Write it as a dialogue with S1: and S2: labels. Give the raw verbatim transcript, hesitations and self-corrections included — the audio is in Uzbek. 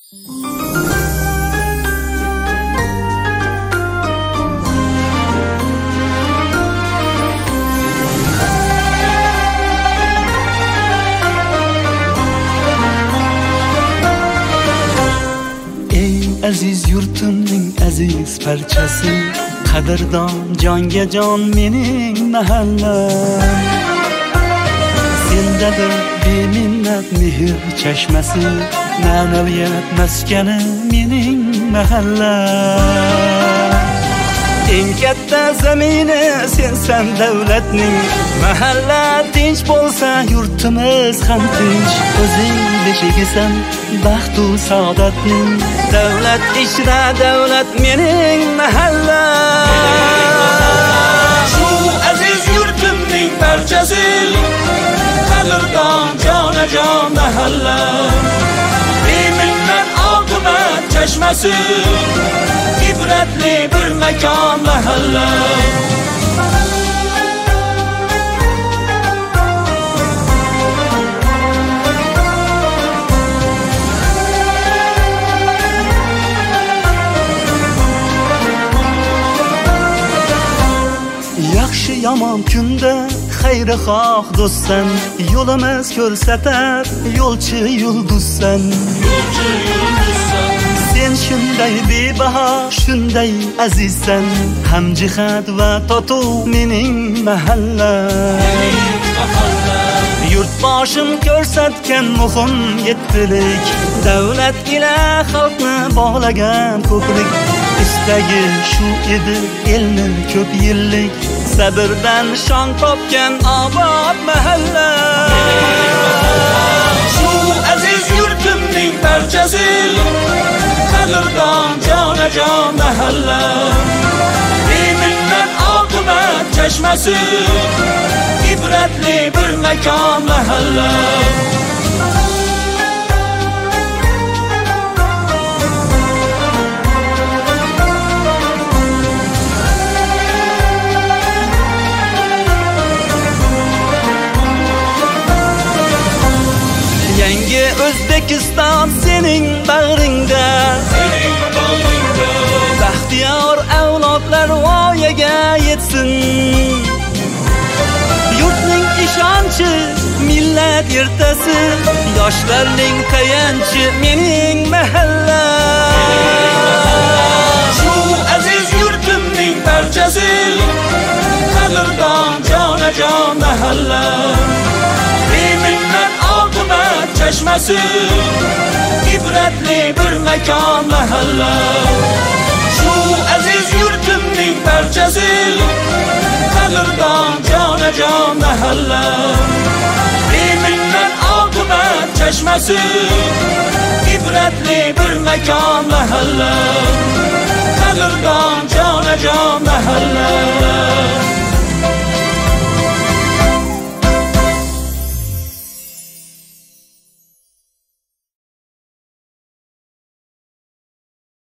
S1: Aziz yurtimning aziz parchasi, qadrdon jonga jon mening mahallam. Sendadir beminnat mehr chashmasi, ma'naviyat maskani mening mahallam. Eng katta zamini sensan davlatning, mahalla tinch bo'lsa yurtimiz ham tinch. O'zing beshigisan baxt u saodatning, davlat ichra davlat mening mahallam.
S2: Shu aziz yurtimning parchasi, qadrdon jonajon mahallam. Beminnat oqibat chashmasi, ibratli bir makon mahallam.
S1: Yaxshi yomon kunda xayri xoh do'stsan, yo'limiz ko'rsatar yo'lchi yulduzsan.
S2: Yo'lchi yulduzsan.
S1: Sen shunday bebaho, shunday azizsan, hamjihat va totuv mening mahallam. Yurtboshim ko'rsatgan muhim yettilik, davlat ila xalqni bog'lagan ko'prik. Istagi shu edi elni ko'p yillik, sabrdan shon topgan obod mahalla.
S2: Shu aziz yurtimning parchasi, qadrdon jonajon mahalla. Beminnat oqibat chashmasi, ibratli bir makon mahalla.
S1: Yangi O'zbekiston sening bag'ringda,
S2: sening bag'ringda.
S1: Baxtiyor avlodlar voyaga yetsin. Yurtning ishonchi, millat ertasi, yoshlarning tayanchi mening mahallam.
S2: Shu aziz yurtimning parchasi, qadrdon jonajon mahallam. Beminnat oqibat chashmasi, ibratli bir makon mahallam. Shu aziz yurtimning parchasi, qadrdon jonajon mahallam. Beminnat oqibat chashmasi, ibratli bir makon mahallam. Qadrdon jonajon mahallam.